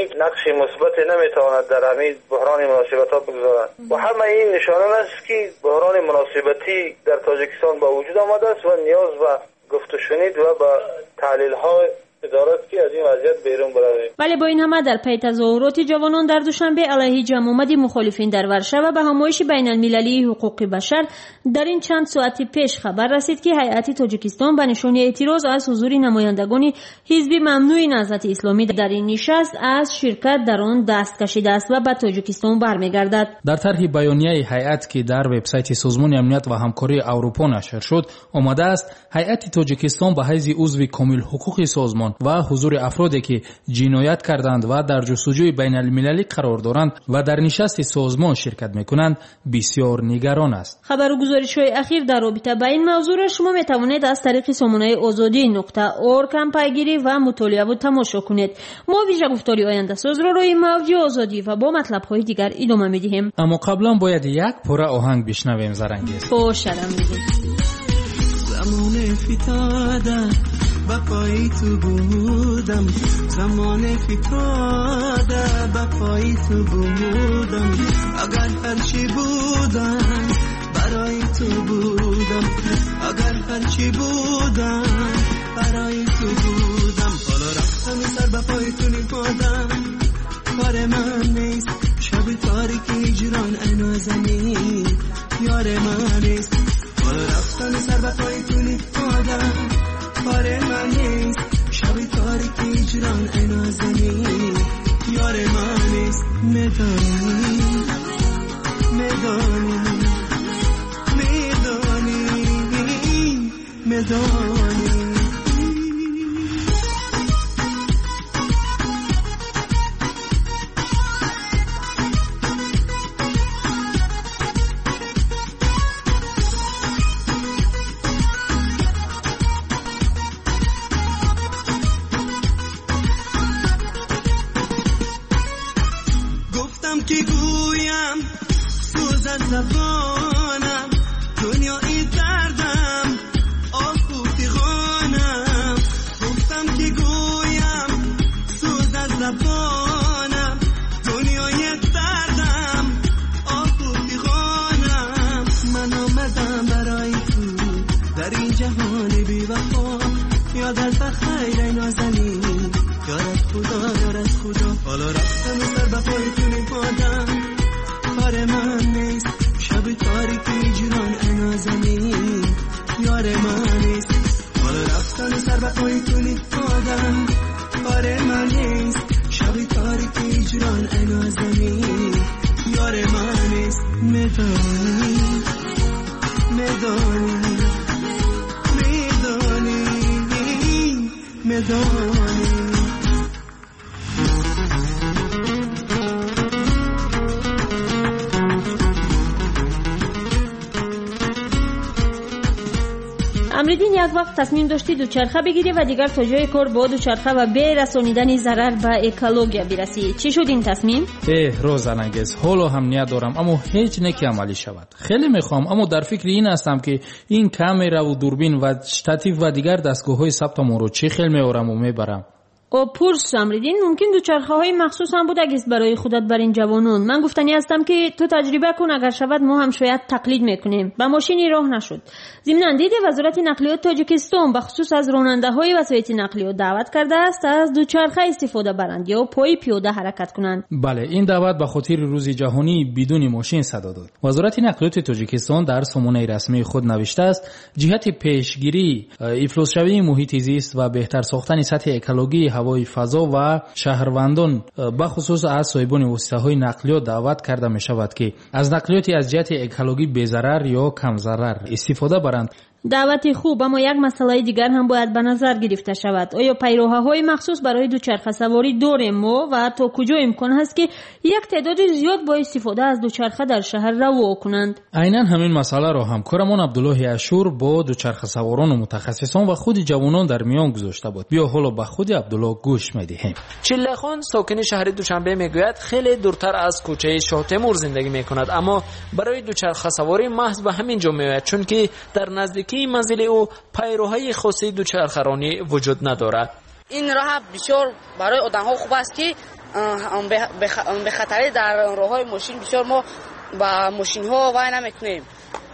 اسلامی نقش مثبت نمیتواند در همین بحران مناسبت‌ها بگذارد و همه این نشانه است که بحران مناسبتی در تاجیکستان با وجود آمده است و نیاز به گفت و شنید و به تحلیل‌های ادارات که از این وضعیت بیرون برآید. ولی با این همه در پی تظاهرات جوانان در دوشنبه علیه جمع‌آمد مخالفین در ورشو به همایش بین‌المللی حقوق بشر در این چند ساعت پیش خبر رسید که هیئت تاجیکستان به نشانه اعتراض از حضور نمایندگان حزب ممنوع نهضت اسلامی در این نشست از شرکت در آن دست کشیده است و به تاجیکستان برمیگردد. در طرح بیانیه هیئت که در وبسایت سازمان امنیت و همکاری اروپا نشر شد آمده است هیئت تاجیکستان به حیث عضو کامل حقوق سازمان و حضور افرادی که جنایت کردند و در جستجوی بین المللی قرار دارند و در نشست سازمان شرکت میکنند بسیار نگران است. خبر و گزارش‌های اخیر در رابطه با این موضوع را شما میتوانید از طریق سامانه azadi.org هم پیگیری و مطالعه و تماشا کنید. ما ویژه گفتاری آینده ساز را روی موج آزادی و با مطلب‌های دیگر ادامه میدیم. اما قبلا باید یک پاره آهنگ بشنویم زرنگیز. خوش شدم میدیم. زمان فتاده با پای تو بودم زمان فتاده با پای تو بودم اگر هرچی بودم برای تو بودم اگر هرچی بودم برای تو بودم حالا رفتم سر با پای تو نپادم کار من نیست شب تاریکی هجران انازنی یار من نیست حالا رفتم سر با پای تو نپادم کار من نیست شب تاریکی هجران انازنی یار من نیست میدانی میدانی میدانی میدانی که گویم سوز از زبانم دنیای دردم آفوتی خانم گفتم که گویم سوز از زبانم دنیای دردم آفوتی خانم من آمدم برای تو در این جهان بی وفا یادت بخیر ای نازنین یارت خدا یارت خدا حالا رفتم سر به پای تو نپادم کار من نیست شب تاریکی هجران انازنی یار من نیست حالا رفتم سر به پای تو نپادم کار من نیست شب تاریکی هجران انازنی یار من نیست میدانی میدانی میدانی میدانی امریدین یک وقت تصمیم داشتی دوچرخه بگیری و دیگر تا جای کار با دوچرخه و به رسانیدن ضرر به اکولوژی برسی. چی شد این تصمیم؟ روزانگیز حالا هم نیت دارم اما هیچ نکی عملی شود. خیلی میخوام اما در فکر این هستم که این کامera و دوربین و شتاتیو و دیگر دستگاه‌های ثبتم رو چی خیلی میارم و میبرم. پرس امریدین ممکن دوچرخه های مخصوص هم بود اگه برای خودت بر این جوانون. من گفتنی هستم که تو تجربه کن اگر شود ما هم شاید تقلید میکنیم. با ماشینی راه نشد. ضمن دیده وزارت نقلیات تاجیکستان بخصوص از راننده های وسایط نقلیه دعوت کرده است از دوچرخه استفاده برند یا پای پیاده حرکت کنند. بله این دعوت به خاطر روز جهانی بدون ماشین صدا داد. وزارت نقلیات تاجیکستان در سامانه رسمی خود نوشته است جهت پیشگیری افلاس شوی محیط زیست و بهتر ساختن سطح اکولوژی هوای فضا و شهروندان به خصوص از صاحبان وسیله‌های نقلیات دعوت کرده می شود که از نقلیات از جهت اکولوژی بی ضرر یا کم ضرر استفاده برند. دعوت خوب اما یک مسئله دیگر هم باید به نظر گرفته شود. آیا پیراهن‌های مخصوص برای دوچرخه سواری داریم ما و تا کجا امکان هست که یک تعداد زیاد با استفاده از دوچرخه در شهر روا کنند؟ عیناً همین مسئله را همکارمان عبدالله اشور با دوچرخه سواران و متخصصان و خود جوانان در میان گذاشته بود. بیا حالا به خود عبدالله گوش می‌دهیم. چلخان ساکن شهر دوشنبه میگوید خیلی دورتر از کوچه شاه تیمور زندگی میکند اما برای دوچرخه سواری محض به همین جا میآید چون که در نزدیکی منزل او پیروهای خاصی دوچرخه‌رانی وجود ندارد. این راه بسیار برای آدم‌ها خوب است که به خطر در راههای ماشین بسیار ما با ماشین ها وای نمیکنیم،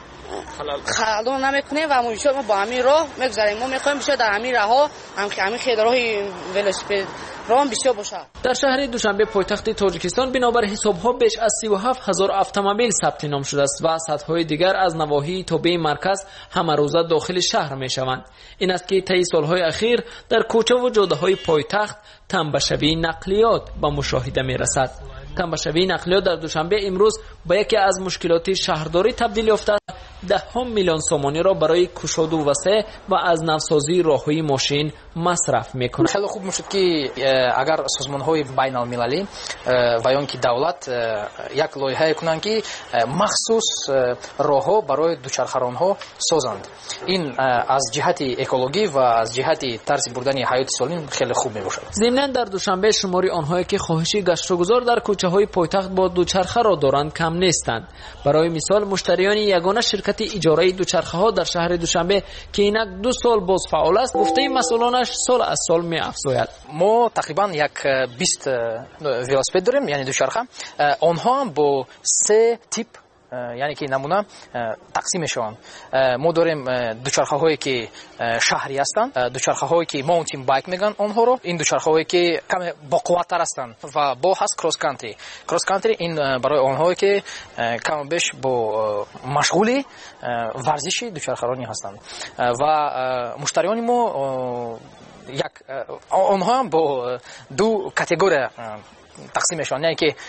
خلال نمیکنیم و بسیار ما با همین راه میگذاریم. ما میخوایم بسیار در همین راه ها همین خیلی راهی ولوسپد راه بسیار باشه. در شهر دوشنبه پایتخت تاجیکستان بنابر حساب‌ها بیش از 37,000 اتومبیل ثبت نام شده است و صدهای دیگر از نواحی تابع مرکز همه روزه داخل شهر میشوند. این است که طی سالهای اخیر در کوچه و جاده‌های پایتخت تنبشوی نقلیات به مشاهده میرسد. تنبشوی نقلیات در دوشنبه امروز با یکی از مشکلات شهرداری تبدیل یافته است. 10 میلیون سومانی را برای کشاد و وسع و از نوسازی راههای ماشین مصرف میکنه. خیلی خوب میشد که اگر سازمان‌های بین‌المللی و یا اینکه دولت یک لایحه کنند که مخصوص راهها برای دوچرخه‌ران‌ها سازند. این از جهت اکولوژی و از جهت طرز بردن حیات سالم خیلی خوب میباشد. ضمن در دوشنبه شماری آنهایی که خواهشی گشت و گذار در کوچه‌های پایتخت با دوچرخه را دارند کم نیستند. برای مثال مشتریان یگانه شرکت اجاره دوچرخه‌ها در شهر دوشنبه که اینک 2 سال باز فعال است گفته مسئولانش سال از سال می‌افزاید. ما تقریبا یک 20 ولوسپد داریم، یعنی دوچرخه. آنها با 3 تیپ یعنی که نمونه تقسیم میشوند. ما داریم دوچرخه هایی که شهری هستند، دوچرخه هایی که ماونتین بایک میگن آنها رو، این دوچرخه هایی که کم با قوت‌تر هستند و با هست کراس کانتری. کراس کانتری این برای آنهایی که کم بیش با مشغولی ورزشی دوچرخه‌رانی هستند و مشتریان ما یک آنها هم با 2 کاتگوری تقسیم میشوند، یعنی که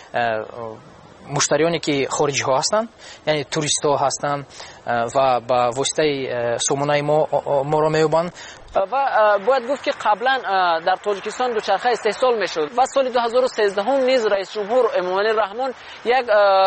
مشتریانی که خارجی ها هستند، یعنی توریست ها هستند و با واسطه سامانه ما را می‌یابند. و باید گفت که قبلا در تاجیکستان دوچرخه استحصال میشد و سال 2013 نیز رئیس جمهور امامعلی رحمان یک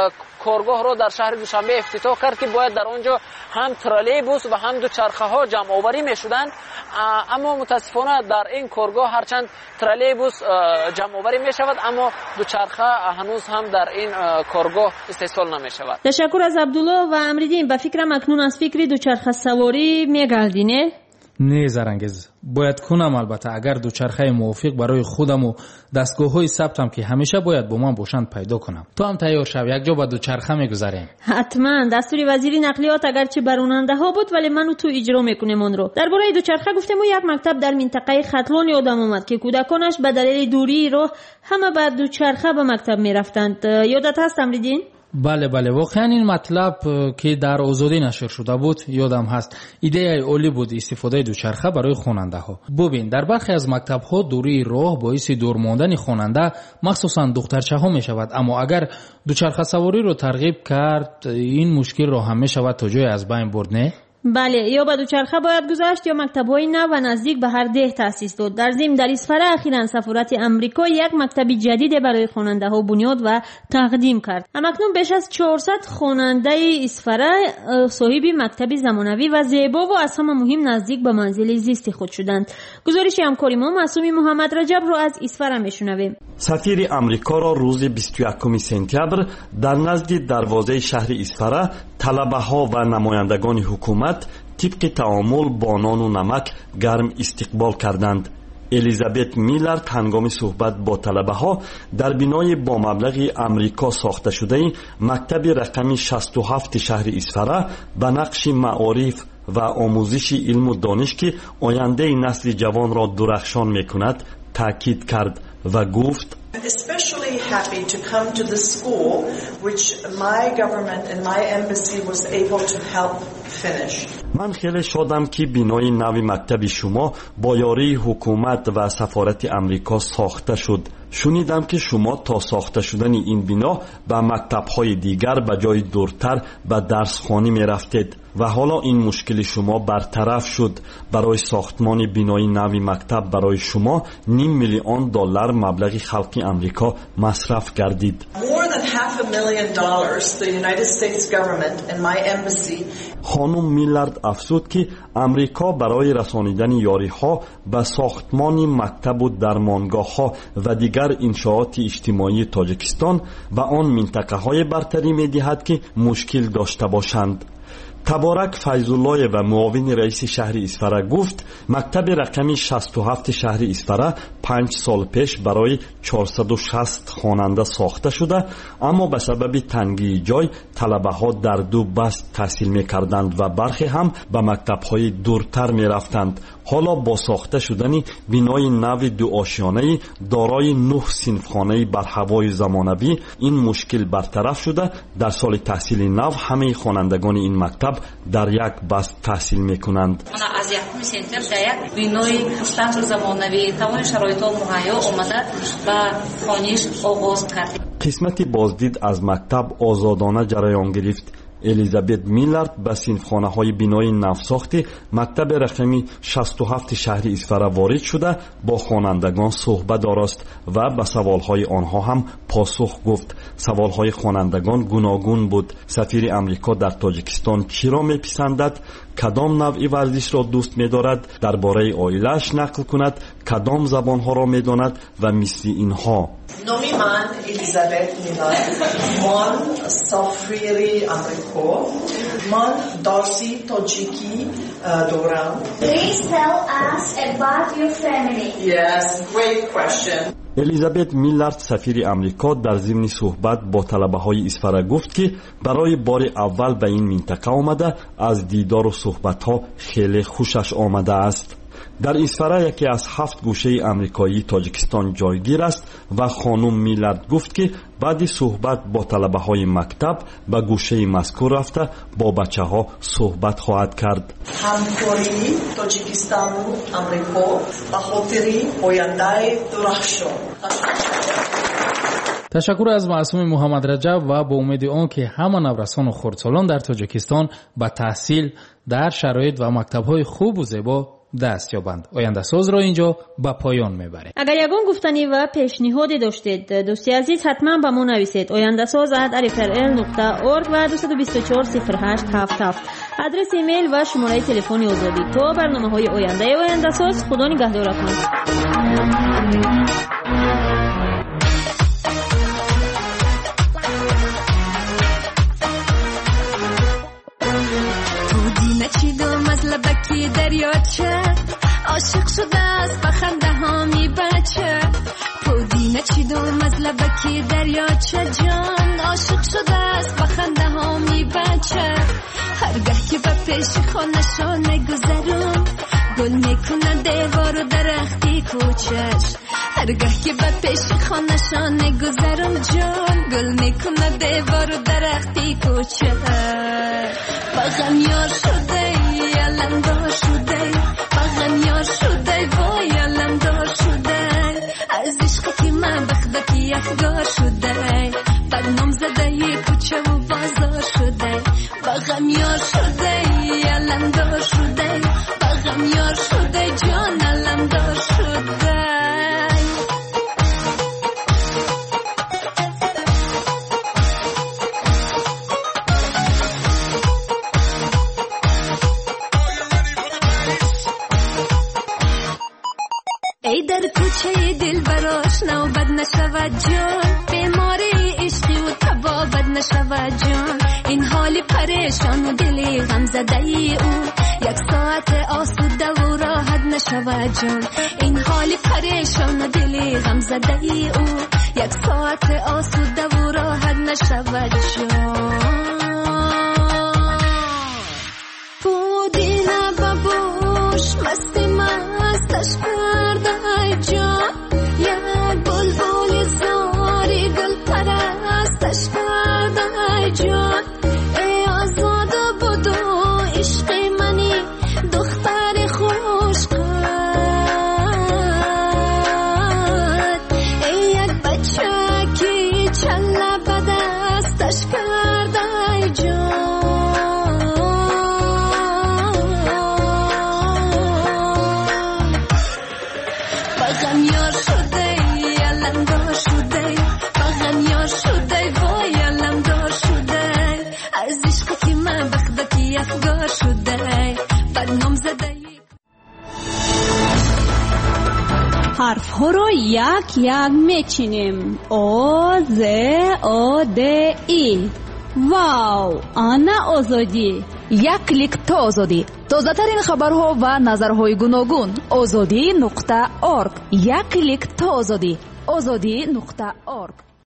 کارگاه را در شهر دوشنبه افتتاح کرد که باید در آنجا هم ترالیبوس و هم دوچرخه ها جمع آوری میشدند. اما متاسفانه در این کارگاه هرچند ترالیبوس جمع آوری میشود اما دوچرخه هنوز هم در این کارگاه استحصال نمیشود. تشکر از عبدالله و امریدین. به فکرم اکنون از فکری دوچرخه سواری میگردینه؟ نه زرنگز باید کنم، البته اگر دوچرخه موافق برای خودم و دستگاه‌های ثبتم که همیشه باید با من باشند پیدا کنم. تو هم تیار شو، یک جا با دوچرخه میگذاریم. حتما. دستوری وزیر نقلیات اگرچه براننده ها بود ولی منو تو اجرا میکنیم اون رو. درباره دوچرخه گفتم و یک مکتب در منطقه ختلون یادم اومد که کودکانش به دلیل دوری راه همه با دوچرخه به مکتب میرفتند. یادت هست امریدین؟ بله واقعا این مطلب که در آزادی نشر شده بود یادم هست. ایده عالی بود استفاده دوچرخه برای خواننده ها. ببین در برخی از مکتب ها دوری راه باعث دور ماندن خواننده مخصوصا دخترچه ها می شود، اما اگر دوچرخه سواری رو ترغیب کرد این مشکل رو هم می شود تا جای از بین برد. نه؟ بله، یا با دوچرخه باید گذشت یا مکتب‌های نو و نزدیک به هر ده تأسیس داد. در ضمن در اصفهان اخیراً سفارت امریکا یک مکتب جدید برای خواننده‌ها بنیاد و تقدیم کرد. اکنون بیش از 400 خواننده اصفهان صاحب مکتب زمانوی و زیبا و از همه مهم نزدیک به منزل زیستی خود شدند. گزارش همکاری ما معصومی محمد رجب رو از اصفهان میشنویم. سفیر امریکا را روز 21 سپتامبر در نزد دروازه شهر اصفهان طلبه‌ها و نمایندگان حکومت طبق تعامل با نان و نمک گرم استقبال کردند. الیزابت میلر هنگام صحبت با طلبه‌ها در بینای با مبلغ امریکا ساخته شده مکتب رقم 67 شهر اصفهان به نقش معارف و آموزش علم و دانش که آینده نسل جوان را درخشان می‌کند تاکید کرد و گفت especially happy to come to the school which my government and my embassy was able to help finish. من خیلی شادم که بینای نوی مکتب شما با یاری حکومت و سفارت امریکا ساخته شد. شنیدم که شما تا ساخته شدن این بنا به مکتب‌های دیگر به جای دورتر به درسخانه می رفتید و حالا این مشکل شما برطرف شد. برای ساختمان بینای نوی مکتب برای شما $500,000 مبلغ خلق امریکا مصرف گردید. More than $500,000 the United States government and my embassy. خانم میلارد افزود که امریکا برای رسانیدن یاری‌ها به ساختمان مکتب و درمانگاه‌ها و دیگر انشاءات اجتماعی تاجیکستان و آن منطقه‌های برتری می‌دهد که مشکل داشته باشند. таборак Файзуллоев ва муовини раиси шаҳри Исфара гуфт, мактаби рақами 67 шаҳри Исфара 5 сол пеш барои 460 хонанда сохта шуда, аммо ба сабаби тангии ҷой талабаҳо дар ду баст таҳсил мекарданд ва бархе ҳам ба мактабҳои дуртар мерафтанд. ҳоло бо сохта шудани бинои нави дуошёнаи дорои 9 синфхонаи барҳавои замонавӣ ин мушкил бартараф шуда, дар соли таҳсили нав ҳамаи хонандагони ин мактаб дар як баст таҳсил мекунанд. мана аз якуми сентябр дар як бинои пуштаҳсил замонавӣ тамоми шароитҳо муҳайё омада ба хониш оғоз кардем. қисмати боздид аз мактаб озодона ҷараён гирифт. Элизабет Миллард ба синфхонаҳои бинои навсохти мактаби рақами 67 шаҳри Исфара ворид шуда бо хонандагон суҳбат дорост ва ба саволҳои онҳо ҳам посух гуфт. Саволҳои хонандагон гуногун буд. Сафири Амрико дар Тоҷикистон чиро меписандад, кадом навъи варзишро дӯст медорад, дар бораи оилааш нақл кунад, кадом забонҳоро медонад ва мисли инҳо. Номи ман Элизабет Миллард. ман сафири Амрико. ман дарси тоҷикӣ дорам. Please tell us about your family. Yes, great question. Элизабет Миллард сафири Амрико дар зимни суҳбат бо талабаҳои Исфара гуфт ки барои бори аввал ба ин минтақа омада аз дидору суҳбатҳо хеле хушаш омадааст. дар Исфара яке аз 7 гӯшаи амрикоии Тоҷикистон ҷойгир аст ва хонум Миллард гуфт ки баъди суҳбат бо талабаҳои мактаб ба гӯшаи мазкур рафта бо бачаҳо суҳбат хоҳад кард. ҳамкории Тоҷикистону Амрико ба хотири ояндаи дурахшон. ташаккур аз маъсуми муҳаммад раҷаб ва бо умеди он ки ҳама наврасону хурдсолон дар Тоҷикистон ба таҳсил дар шароит ва мактабҳои хубу зебо даст ёбанд. ояндасозро инҷо ба поён мебарем. агар ягон гуфтанӣ ва пешниҳоде доштед, дӯсти азиз, ҳатман ба мо нависед. oyandasoz@rfrl.org ва 224 0877. адрес имейл ва шумораи телефони озодӣ. то барномаҳои ояндаи ояндасоз, худо нигаҳдоратон. لبکی دریاچه عاشق شده است با خنده ها میبچه پودینه چیدم از لبکی دریاچه جان عاشق شده است با خنده ها میبچه هرگاه که به پیش خانشو نگذرم گل میکنه دیوار و درختی کوچش هرگاه که به پیش خانشو نگذرم جان گل میکنه دیوار و درختی کوچش بغم یار شده علمدار شده بغم یار شده وای علمدار شده از عشق که من بخدکی یخگار شده برنام زده کوچه و بازار شده بغم یار شده علمدار شده بغم یار شده جان علمدار شده ای در کوچه دل براش نوبت نشود جان بیماری عشقی و تبابت نشود جان این حالی پریشان و دلی غم زده ای او یک ساعت آسوده و راحت نشود جان این حالی پریشان و دلی غم زده ای او یک ساعت آسوده و راحت نشود جان پودینه ببوش مستی مستش کرده جان یک بلبل زاری گل پرستش کرده جان ای آزاد بودو عشق منی دختر خوش قد ای یک بچه کی چله به دستش کرده جان حرف ها رو یک یک میچینیم. او ز او د ای. واو، آنا آزادی. یک کلیک تا آزادی. تازه‌ترین خبرها و نظرهای گوناگون. azadi.org. یک کلیک تا آزادی. azadi.org.